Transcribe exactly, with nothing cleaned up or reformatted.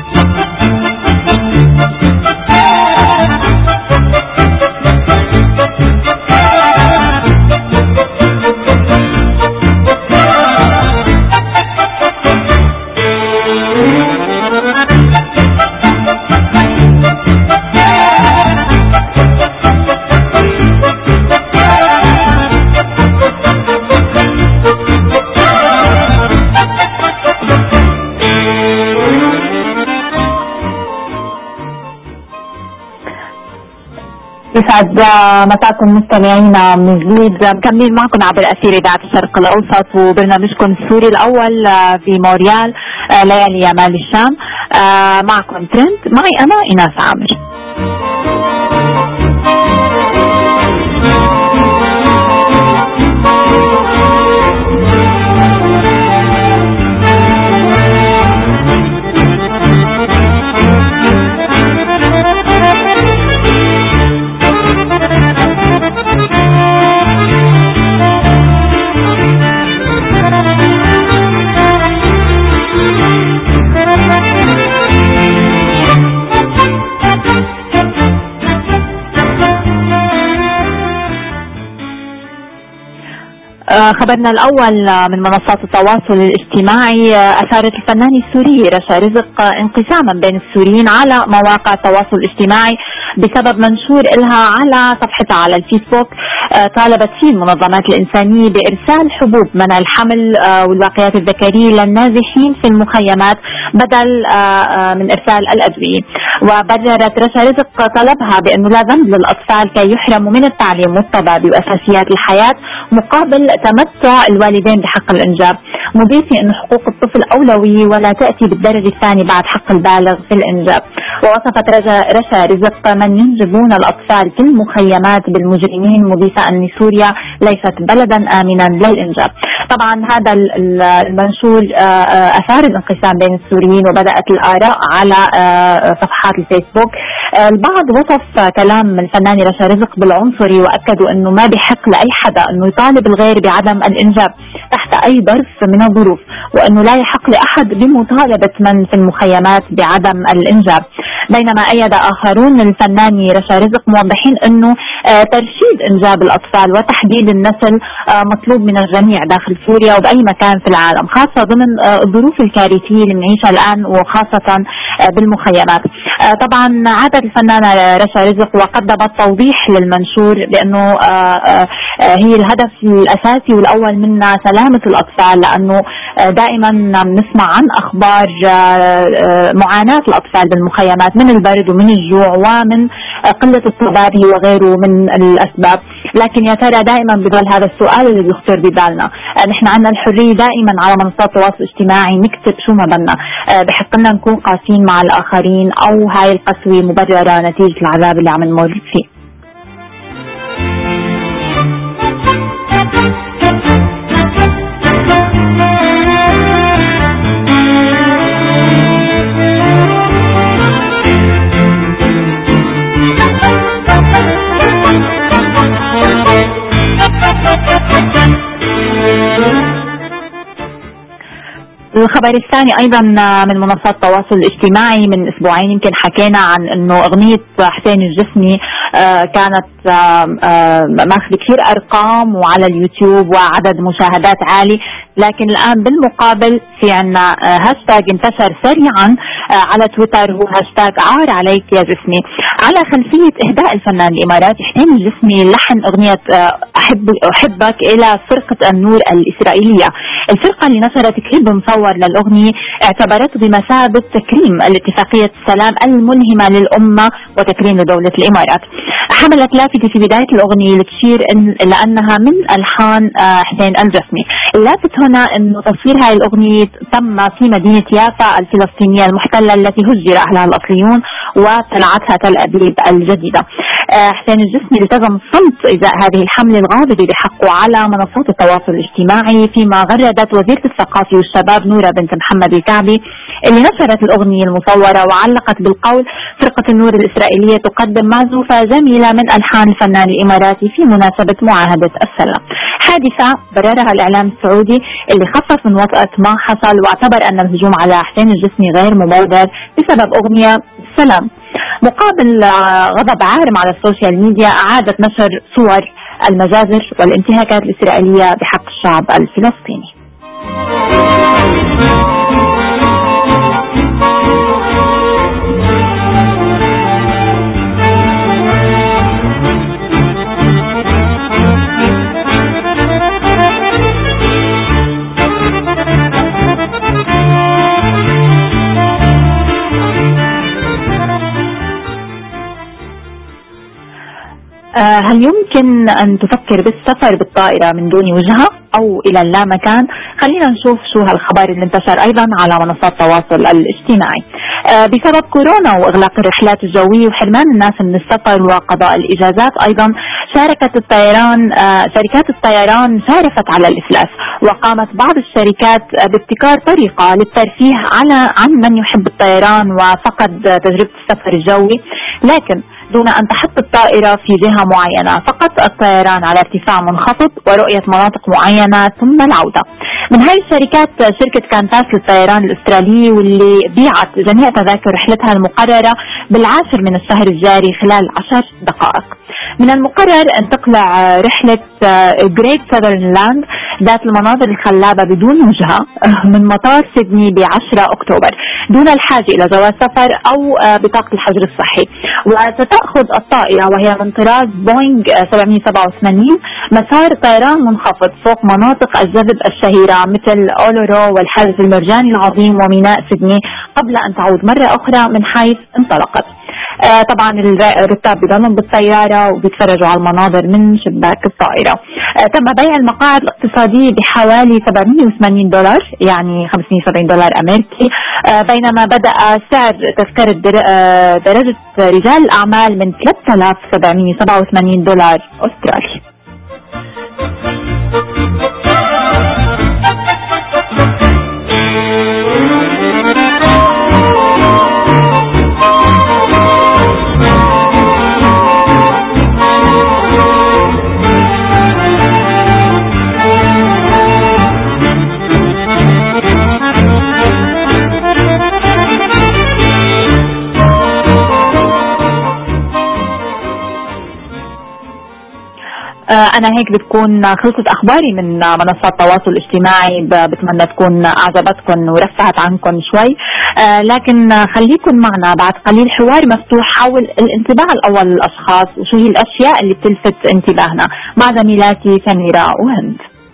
يسعد مساكم مستمعينا من جديد، مكملين معكم عبر أثير إذاعة الشرق الأوسط وبرنامجكم السوري الأول في موريال ليالي يمال الشام. معكم ترند، معي أنا إناس عامر. خبرنا الأول من منصات التواصل الاجتماعي، أثارت الفنانة السورية رشا رزق انقساما بين السوريين على مواقع التواصل الاجتماعي بسبب منشور إلها على صفحتها على الفيسبوك طالبت فيه المنظمات الإنسانية بإرسال حبوب منع الحمل والوقايات الذكرية للنازحين في المخيمات بدل من إرسال الأدوية. وبررت رشا رزق طلبها بأنه لا ذنب للأطفال كي يحرموا من التعليم والطبابة وأساسيات الحياة مقابل تمتع الوالدين بحق الإنجاب، مضيفة أن حقوق الطفل أولوية ولا تأتي بالدرجة الثانية بعد حق البالغ في الإنجاب. ووصفت رشا رزق من ينجبون الأطفال في المخيمات بالمجرمين، مضيفة أن سوريا ليست بلدا آمنا للإنجاب. طبعا هذا المنشور أثار الانقسام بين السوريين وبدأت الآراء على صفحات الفيسبوك. البعض وصف كلام الفنانة رشا رزق بالعنصري، وأكدوا أنه ما بحق لأي حدا أنه يطالب الغير بعدم الإنجاب تحت أي ظرف من الظروف، وأنه لا يحق لأحد بمطالبة من في المخيمات بعدم الإنجاب. بينما أيد آخرون الفنانة رشا رزق موضحين أنه ترشيد إنجاب الأطفال وتحديد النسل مطلوب من الجميع داخل سوريا وبأي مكان في العالم، خاصة ضمن الظروف الكارثية اللي بنعيشها الآن وخاصة بالمخيمات. طبعا عادت الفنانة رشا رزق وقدمت توضيح للمنشور بأنه هي الهدف الأساسي والأول منها سلامة الأطفال، لأنه دائما نسمع عن أخبار معاناة الأطفال بالمخيمات من البرد ومن الجوع ومن قلة الطبابة وغيره من الأسباب. لكن يا ترى دائما بضل هذا السؤال اللي بيخطر ببالنا، نحن عندنا الحرية دائما على منصات التواصل الاجتماعي نكتب شو ما بدنا، بحق لنا نكون قاسيين مع الآخرين أو هاي القسوة مبررة نتيجة العذاب اللي عم نمر فيه. الخبر الثاني أيضا من منصات التواصل الاجتماعي، من أسبوعين يمكن حكينا عن أنه أغنية حسين الجسمي كانت ماخذ كثير أرقام وعلى اليوتيوب وعدد مشاهدات عالي، لكن الآن بالمقابل في عنا هاشتاج انتشر سريعا على تويتر هو هاشتاج عار عليك يا جسمي، على خلفية إهداء الفنان الإماراتي حسين الجسمي لحن أغنية أحب أحبك إلى فرقة النور الإسرائيلية. الفرقة اللي نشرت كليب مصور للأغنية اعتبرته بمثابة تكريم الاتفاقية السلام الملهمة للأمة وتكريم لدولة الإمارات. حملت لافتة في بداية الأغنية لتشير إن لأنها من ألحان حسين الجسمي. اللافت هنا إنه تصوير هاي الأغنية تم في مدينة يافا الفلسطينية المحتلة التي هجر أهلها الأصليون وطلعتها تل أبيب الجديدة. حسين الجسمي التزم الصمت إزاء هذه الحملة الغاضبة بحقه على منصات التواصل الاجتماعي، فيما غردت وزيرة الثقافة والشباب نورة بنت محمد الكعبي اللي نشرت الأغنية المصورة وعلقت بالقول فرقة النور الإسرائيلية تقدم معزوفة جميلة من ألحان الفنان الإماراتي في مناسبة معاهدة السلام. حادثة بررها الإعلام السعودي اللي خفف من وطأة ما حصل، واعتبر أن الهجوم على حسين الجسمي غير مبرر بسبب أغنية سلام. مقابل غضب عارم على السوشيال ميديا، أعادت نشر صور المجازر والانتهاكات الإسرائيلية بحق الشعب الفلسطيني. هل يمكن أن تفكر بالسفر بالطائرة من دون وجهة أو إلى اللامكان؟ خلينا نشوف شو هالخبر اللي انتشر أيضا على منصات التواصل الاجتماعي. بسبب كورونا وإغلاق الرحلات الجوية وحرمان الناس من السفر وقضاء الإجازات، أيضا شاركت الطيران شركات الطيران شارفت على الإفلاس، وقامت بعض الشركات بابتكار طريقة للترفيه على عن من يحب الطيران وفقد تجربة السفر الجوي، لكن دون أن تحط الطائرة في جهة معينة، فقط الطيران على ارتفاع منخفض ورؤية مناطق معينة ثم العودة. من هاي الشركات شركة كانتاس للطيران الأسترالي، واللي بيعت جميع تذاكر رحلتها المقررة بالعاشر من الشهر الجاري خلال عشر دقائق. من المقرر أن تقلع رحلة جريت ساذرن لاند ذات المناظر الخلابة بدون وجهة من مطار سيدني بعشرة أكتوبر دون الحاجة إلى جواز سفر أو بطاقة الحجر الصحي. وستأخذ الطائرة وهي من طراز بوينغ سبعمية وسبعة وثمانين مسار طيران منخفض فوق مناطق الجذب الشهيرة مثل أولورو والحاجز المرجاني العظيم وميناء سيدني، قبل أن تعود مرة أخرى من حيث انطلقت. آه طبعا الركاب بيضلون بالسيارة وبيتفرجوا على المناظر من شباك الطائرة. آه تم بيع المقاعد الاقتصادية بحوالي سبعمية وثمانين دولار، يعني خمسمية وسبعين دولار أمريكي، آه بينما بدأ سعر تذكرة آه درجة رجال الأعمال من ثلاثة آلاف وسبعمية وسبعة وثمانين دولار أسترالي. أنا هيك بتكون خلصت أخباري من منصات التواصل الاجتماعي، بتمنى تكون أعجبتكم ورفعت عنكم شوي، لكن خليكن معنا بعد قليل حوار مفتوح حول الانطباع الأول للأشخاص وشو هي الأشياء اللي بتلفت انتباهنا مع زميلاتي سميرة وهند.